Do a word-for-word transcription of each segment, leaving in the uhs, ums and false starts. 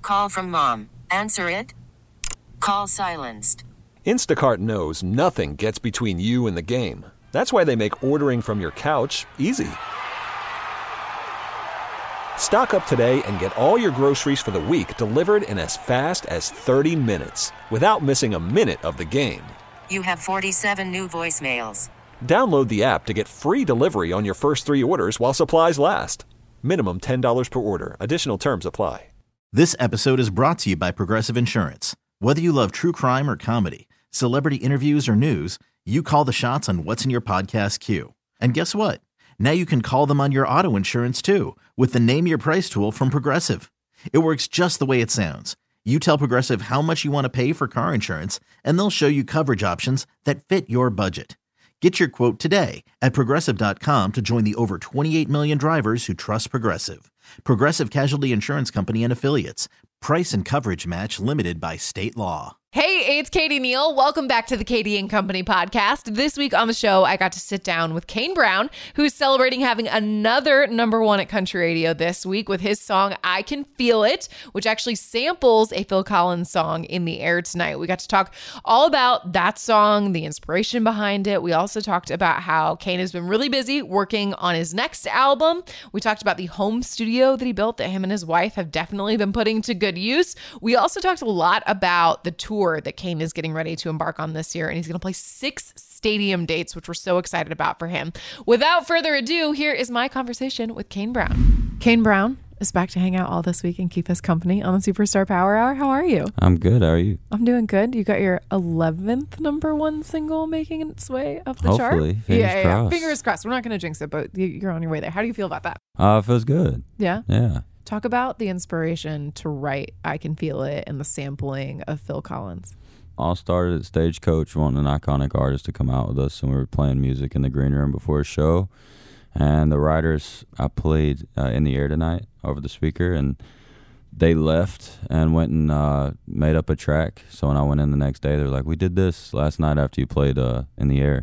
Call from mom. Answer it. Call silenced. Instacart knows nothing gets between you and the game. That's why they make ordering from your couch easy. Stock up today and get all your groceries for the week delivered in as fast as thirty minutes without missing a minute of the game. You have forty-seven new voicemails. Download the app to get free delivery on your first three orders while supplies last. Minimum ten dollars per order. Additional terms apply. This episode is brought to you by Progressive Insurance. Whether you love true crime or comedy, celebrity interviews or news, you call the shots on what's in your podcast queue. And guess what? Now you can call them on your auto insurance too with the Name Your Price tool from Progressive. It works just the way it sounds. You tell Progressive how much you want to pay for car insurance, and they'll show you coverage options that fit your budget. Get your quote today at Progressive dot com to join the over twenty-eight million drivers who trust Progressive. Progressive Casualty Insurance Company and Affiliates. Price and coverage match limited by state law. Hey, it's Katie Neal. Welcome back to the Katie and Company podcast. This week on the show, I got to sit down with Kane Brown, who's celebrating having another number one at country radio this week with his song, I Can Feel It, which actually samples a Phil Collins song in the air tonight. We got to talk all about that song, the inspiration behind it. We also talked about how Kane has been really busy working on his next album. We talked about the home studio that he built that him and his wife have definitely been putting to good use. We also talked a lot about the tour that Kane is getting ready to embark on this year, and he's going to play six stadium dates, which we're so excited about for him. Without further ado, here is my conversation with Kane Brown. Kane Brown is back to hang out all this week and keep us company on the Superstar Power Hour. How are you? I'm good. How are you? I'm doing good. You got your eleventh number one single making its way up the chart? Hopefully. Fingers yeah, crossed. yeah, fingers crossed. We're not going to jinx it, but you're on your way there. How do you feel about that? Uh, it feels good. Yeah? Yeah. Talk about the inspiration to write I Can Feel It and the sampling of Phil Collins. All started at Stagecoach wanting an iconic artist to come out with us, and we were playing music in the green room before a show. And the writers, I played uh, In the Air tonight over the speaker, and they left and went and uh, made up a track. So when I went in the next day, they were like, we did this last night after you played uh, In the Air.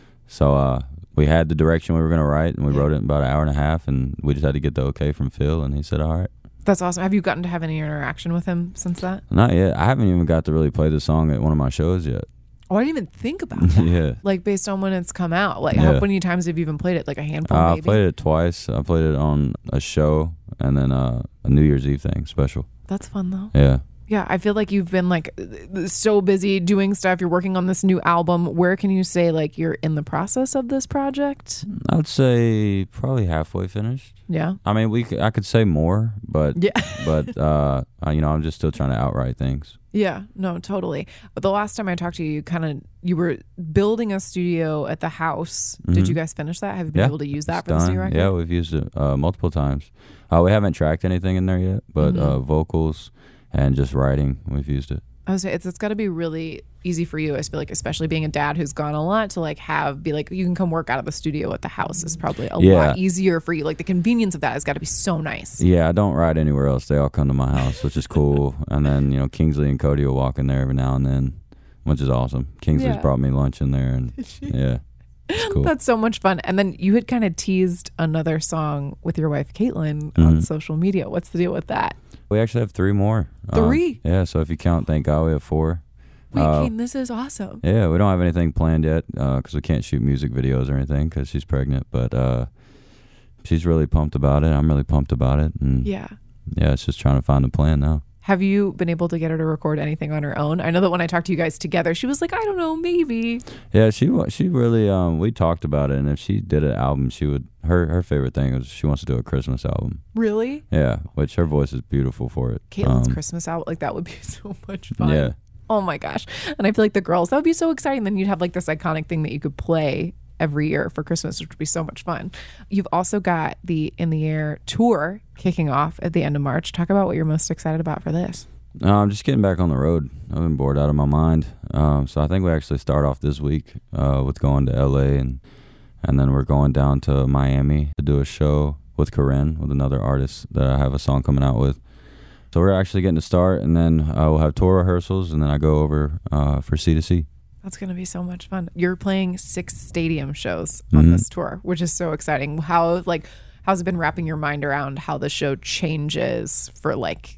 So uh, we had the direction we were going to write, and we yeah. wrote it in about an hour and a half, and we just had to get the okay from Phil, and he said, all right. That's awesome. Have you gotten to have any interaction with him since that? Not yet. I haven't even got to really play the song at one of my shows yet. Oh, I didn't even think about that. yeah. Like based on when it's come out. Like yeah. how many times have you even played it? Like a handful uh, maybe? I played it twice. I played it on a show and then uh, a New Year's Eve thing, special. That's fun though. Yeah. Yeah, I feel like you've been like so busy doing stuff. You're working on this new album. Where can you say like you're in the process of this project? I would say probably halfway finished. Yeah. I mean, we could, I could say more, but yeah. but uh, you know, I'm just still trying to outright things. Yeah, no, totally. But the last time I talked to you, you kind of you were building a studio at the house. Mm-hmm. Did you guys finish that? Have you been yeah, able to use that it's for this done. new record? Yeah, we've used it uh, multiple times. Uh, we haven't tracked anything in there yet, but mm-hmm. uh, vocals and just writing, we've used it. I was it's it's got to be really easy for you. I feel like, especially being a dad who's gone a lot, to like have be like you can come work out of the studio at the house is probably a yeah. lot easier for you. Like the convenience of that has got to be so nice. Yeah, I don't ride anywhere else. They all come to my house, which is cool. And then you know Kingsley and Cody will walk in there every now and then, which is awesome. Kingsley's yeah. brought me lunch in there, and yeah, it's cool. That's so much fun. And then you had kind of teased another song with your wife Caitlin mm-hmm. on social media. What's the deal with that? We actually have three more. Three? Um, yeah, so if you count, thank God we have four. Wait, uh, Kane, this is awesome. Yeah, we don't have anything planned yet because uh, we can't shoot music videos or anything because she's pregnant. But uh, she's really pumped about it. I'm really pumped about it. And yeah. Yeah, it's just trying to find a plan now. Have you been able to get her to record anything on her own? I know that when I talked to you guys together, she was like, I don't know, maybe. Yeah, she she really, um, we talked about it. And if she did an album, she would, her, her favorite thing is she wants to do a Christmas album. Really? Yeah, which her voice is beautiful for it. Caitlin's um, Christmas album, like that would be so much fun. Yeah. Oh my gosh. And I feel like the girls, that would be so exciting. Then you'd have like this iconic thing that you could play every year for Christmas, which would be so much fun. You've also got the In the Air tour kicking off at the end of March. Talk about what you're most excited about for this. No, I'm just getting back on the road. I've been bored out of my mind. Um, so I think we actually start off this week uh, with going to L A and and then we're going down to Miami to do a show with Corinne, with another artist that I have a song coming out with. So we're actually getting to start, and then uh, we'll have tour rehearsals, and then I go over uh, for C to C. That's going to be so much fun. You're playing six stadium shows on mm-hmm. this tour, which is so exciting. How like how's it been wrapping your mind around how the show changes for like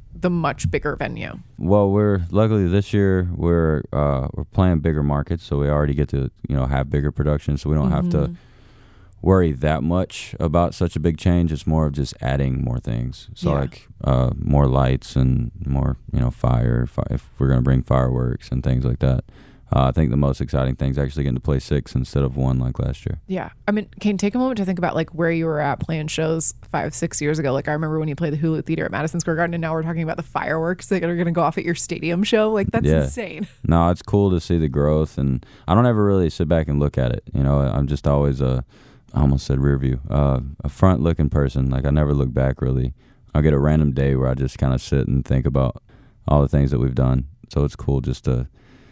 the much bigger venue? Well, we're luckily this year we're uh, we're playing bigger markets, so we already get to you know have bigger productions, so we don't mm-hmm. have to worry that much about such a big change. It's more of just adding more things. So yeah. like uh, more lights and more you know fire. Fi- if we're gonna bring fireworks and things like that. Uh, I think the most exciting thing is actually getting to play six instead of one like last year. Yeah. I mean, Kane, take a moment to think about like where you were at playing shows five, six years ago. Like I remember when you played the Hulu Theater at Madison Square Garden, and now we're talking about the fireworks that are going to go off at your stadium show. Like that's yeah. insane. No, it's cool to see the growth, and I don't ever really sit back and look at it. You know, I'm just always a, I almost said rear view, uh, a front looking person. Like I never look back really. I'll get a random day where I just kind of sit and think about all the things that we've done. So it's cool just to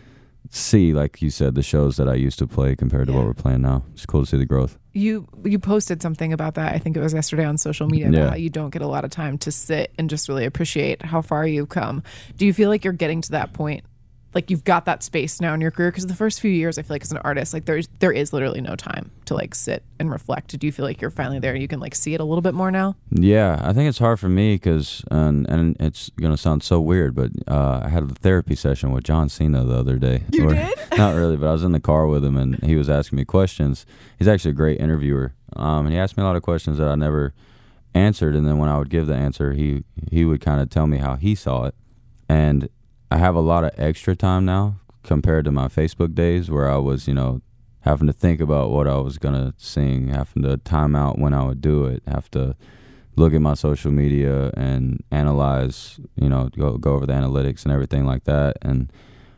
see, like you said, the shows that I used to play compared to yeah. what we're playing now. It's cool to see the growth. You you posted something about that, I think it was yesterday on social media, yeah. about how you don't get a lot of time to sit and just really appreciate how far you've come. Do you feel like you're getting to that point? Like you've got that space now in your career? Because the first few years, I feel like as an artist, like there's there is literally no time to like sit and reflect. Do you feel like you're finally there and you can like see it a little bit more now? Yeah, I think it's hard for me because, and, and it's going to sound so weird, but uh, I had a therapy session with John Cena the other day. You did? Not really, but I was in the car with him and he was asking me questions. He's actually a great interviewer. Um, and he asked me a lot of questions that I never answered. And then when I would give the answer, he, he would kind of tell me how he saw it. And I have a lot of extra time now compared to my Facebook days where I was, you know, having to think about what I was going to sing, having to time out when I would do it, have to look at my social media and analyze, you know, go, go over the analytics and everything like that. And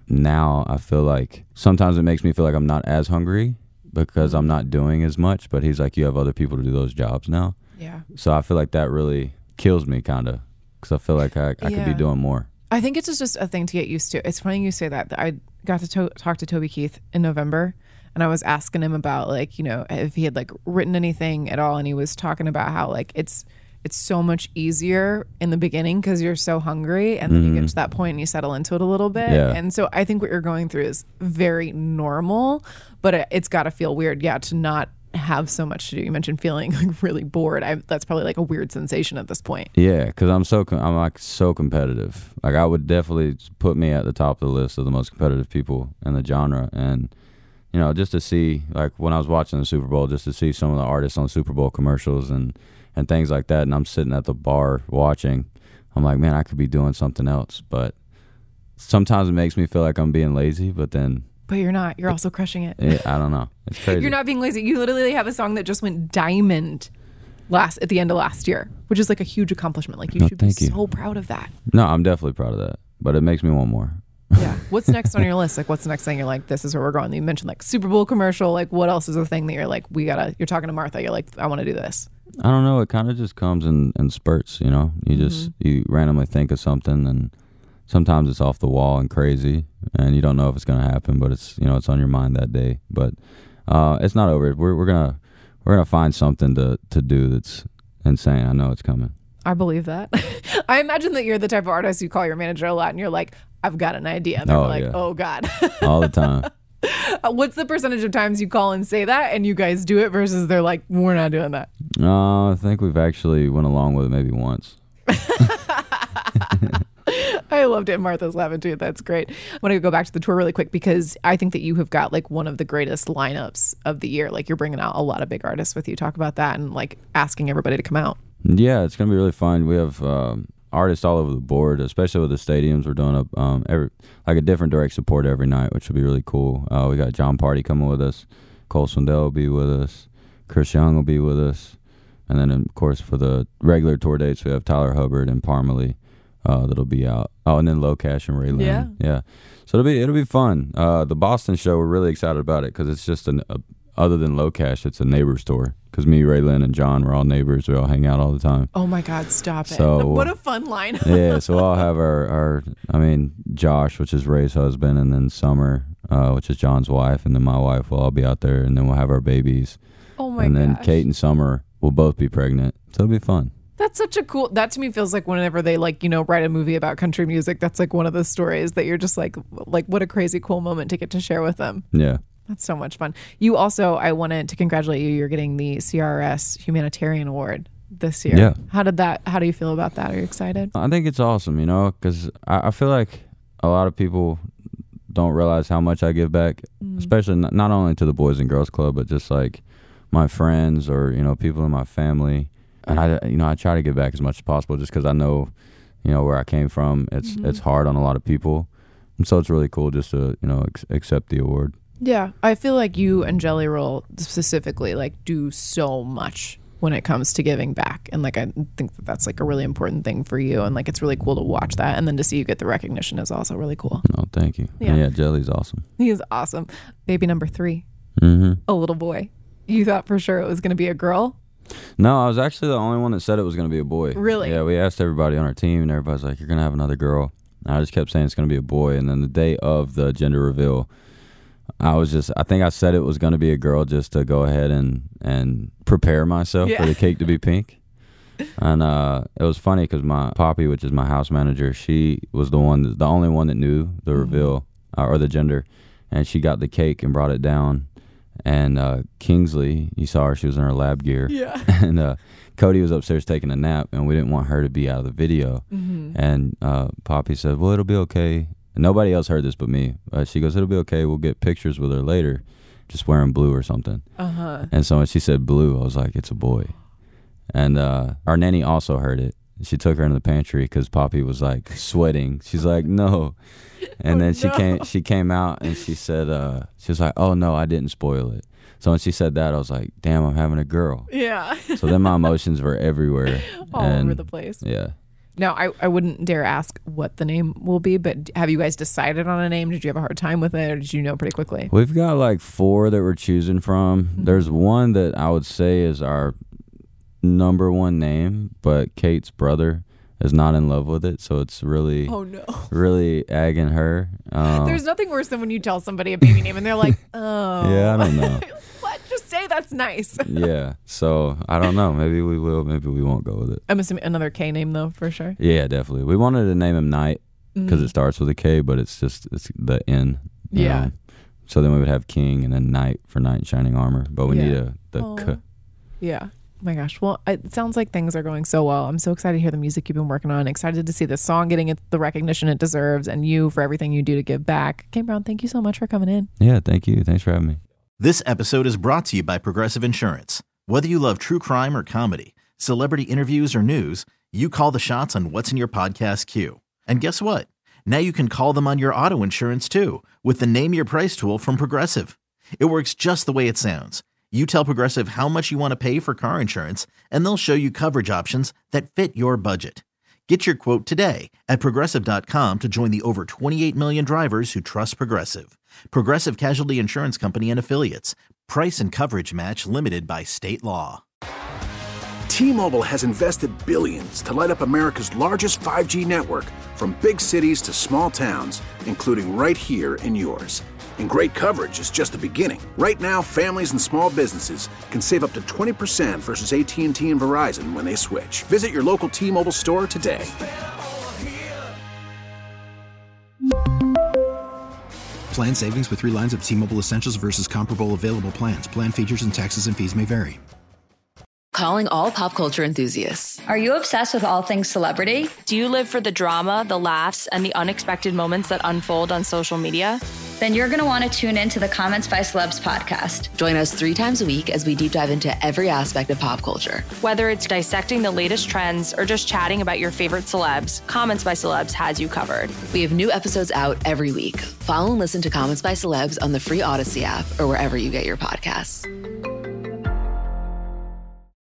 now I feel like sometimes it makes me feel like I'm not as hungry because I'm not doing as much, but he's like, you have other people to do those jobs now. Yeah. So I feel like that really kills me kind of because I feel like I, I yeah. could be doing more. I think it's just a thing to get used to. It's funny you say that. I got to, to talk to Toby Keith in November, and I was asking him about like, you know, if he had like written anything at all, and he was talking about how like it's it's so much easier in the beginning because you're so hungry, and then mm-hmm. you get to that point and you settle into it a little bit. Yeah. And so I think what you're going through is very normal, but it, it's got to feel weird, yeah, to not have so much to do. You mentioned feeling like really bored. I, that's probably like a weird sensation at this point. Yeah, because I'm so I'm like so competitive. Like I would definitely put me at the top of the list of the most competitive people in the genre. And you know, just to see like when I was watching the Super Bowl, just to see some of the artists on Super Bowl commercials and and things like that, and I'm sitting at the bar watching, I'm like, man, I could be doing something else. But sometimes it makes me feel like I'm being lazy, but then. But you're not. You're also crushing it. Yeah, I don't know. It's crazy. You're not being lazy. You literally have a song that just went diamond last at the end of last year, which is like a huge accomplishment. Like you no, should be you. so proud of that. No, I'm definitely proud of that. But it makes me want more. Yeah. What's next on your list? Like what's the next thing you're like, this is where we're going? You mentioned like Super Bowl commercial. Like what else is the thing that you're like, we gotta, you're talking to Martha. You're like, I want to do this. I don't know. It kind of just comes in, in spurts, you know? You just, mm-hmm. you randomly think of something and sometimes it's off the wall and crazy, and you don't know if it's going to happen, but it's you know it's on your mind that day. But uh, it's not over. We're we're gonna we're gonna find something to, to do that's insane. I know it's coming. I believe that. I imagine that you're the type of artist you call your manager a lot, and you're like, I've got an idea, and they're oh, like, yeah. oh God, all the time. What's the percentage of times you call and say that, and you guys do it versus they're like, we're not doing that? Uh, I think we've actually went along with it maybe once. I loved it. Martha's laughing too. That's great. I want to go back to the tour really quick because I think that you have got like one of the greatest lineups of the year. Like you're bringing out a lot of big artists with you. Talk about that and like asking everybody to come out. Yeah, it's going to be really fun. We have um, artists all over the board, especially with the stadiums. We're doing a, um, every, like a different direct support every night, which will be really cool. Uh, we got John Party coming with us. Cole Swindell will be with us. Chris Young will be with us. And then, of course, for the regular tour dates, we have Tyler Hubbard and Parmalee. Uh, that'll be out. Oh, and then Locash and Ray Lynn. Yeah. Yeah. So it'll be it'll be fun. Uh, the Boston show, we're really excited about it because it's just an a, other than Locash, it's a neighbor's tour. Because me, Ray Lynn, and John, we're all neighbors. We all hang out all the time. Oh my God, stop it! So, what a fun line. Yeah. So I'll have our, our I mean Josh, which is Ray's husband, and then Summer, uh, which is John's wife, and then my wife will all be out there, and then we'll have our babies. Oh my And then gosh. Kate and Summer will both be pregnant. So it'll be fun. That's such a cool, that to me feels like whenever they like, you know, write a movie about country music, that's like one of the stories that you're just like, like what a crazy cool moment to get to share with them. Yeah. That's so much fun. You also, I wanted to congratulate you. You're getting the C R S Humanitarian Award this year. Yeah. How did that, how do you feel about that? Are you excited? I think it's awesome, you know, because I, I feel like a lot of people don't realize how much I give back, mm. especially not, not only to the Boys and Girls Club, but just like my friends or, you know, people in my family. And I, you know, I try to give back as much as possible just because I know, you know, where I came from. It's mm-hmm. it's hard on a lot of people. And so it's really cool just to, you know, ex- accept the award. Yeah. I feel like you and Jelly Roll specifically like do so much when it comes to giving back. And like, I think that that's like a really important thing for you. And like, it's really cool to watch that. And then to see you get the recognition is also really cool. Oh, thank you. Yeah, and yeah, Jelly's awesome. He is awesome. Baby number three, mm-hmm. a little boy. You thought for sure it was going to be a girl? No, I was actually the only one that said it was going to be a boy. Really? Yeah, we asked everybody on our team, and everybody's like, you're going to have another girl. And I just kept saying it's going to be a boy. And then the day of the gender reveal, I was just, I think I said it was going to be a girl just to go ahead and, and prepare myself yeah. for the cake to be pink. And uh, it was funny because my Poppy, which is my house manager, she was the one, the only one that knew the mm-hmm. reveal uh, or the gender. And she got the cake and brought it down. And uh, Kingsley, you saw her, she was in her lab gear. Yeah. And uh, Cody was upstairs taking a nap, and we didn't want her to be out of the video. Mm-hmm. And uh, Poppy said, well, it'll be okay. And nobody else heard this but me. Uh, she goes, it'll be okay. We'll get pictures with her later, just wearing blue or something. Uh-huh. And so when she said blue, I was like, it's a boy. And uh, our nanny also heard it. She took her into the pantry because Poppy was like sweating. She's like, no. And oh, then she no. came she came out and she said, uh, she was like, oh, no, I didn't spoil it. So when she said that, I was like, damn, I'm having a girl. Yeah. So then my emotions were everywhere. All and, over the place. Yeah. Now, I, I wouldn't dare ask what the name will be, but have you guys decided on a name? Did you have a hard time with it, or did you know pretty quickly? We've got like four that we're choosing from. Mm-hmm. There's one that I would say is our number one name, but Kate's brother is not in love with it, so it's really oh no really agging her. Um, there's nothing worse than when you tell somebody a baby name and they're like, oh yeah, I don't know. What? Just say that's nice. Yeah, so I don't know, maybe we will, maybe we won't go with it. I'm assuming another K name though, for sure. Yeah, definitely. We wanted to name him Knight because mm. it starts with a K, but it's just it's the N. Yeah. Know? So then we would have King and then Knight for Knight in Shining Armor, but we yeah. need a the oh. K. Yeah. Oh my gosh. Well, it sounds like things are going so well. I'm so excited to hear the music you've been working on. Excited to see this song getting it, the recognition it deserves, and you for everything you do to give back. Kane Brown, thank you so much for coming in. Yeah, thank you. Thanks for having me. This episode is brought to you by Progressive Insurance. Whether you love true crime or comedy, celebrity interviews or news, you call the shots on what's in your podcast queue. And guess what? Now you can call them on your auto insurance too with the Name Your Price tool from Progressive. It works just the way it sounds. You tell Progressive how much you want to pay for car insurance, and they'll show you coverage options that fit your budget. Get your quote today at Progressive dot com to join the over twenty-eight million drivers who trust Progressive. Progressive Casualty Insurance Company and Affiliates. Price and coverage match limited by state law. T-Mobile has invested billions to light up America's largest five G network, from big cities to small towns, including right here in yours. And great coverage is just the beginning. Right now, families and small businesses can save up to twenty percent versus A T and T and Verizon when they switch. Visit your local T-Mobile store today. Plan savings with three lines of T-Mobile Essentials versus comparable available plans. Plan features and taxes and fees may vary. Calling all pop culture enthusiasts. Are you obsessed with all things celebrity? Do you live for the drama, the laughs, and the unexpected moments that unfold on social media? Then you're going to want to tune in to the Comments by Celebs podcast. Join us three times a week as we deep dive into every aspect of pop culture. Whether it's dissecting the latest trends or just chatting about your favorite celebs, Comments by Celebs has you covered. We have new episodes out every week. Follow and listen to Comments by Celebs on the free Odyssey app or wherever you get your podcasts.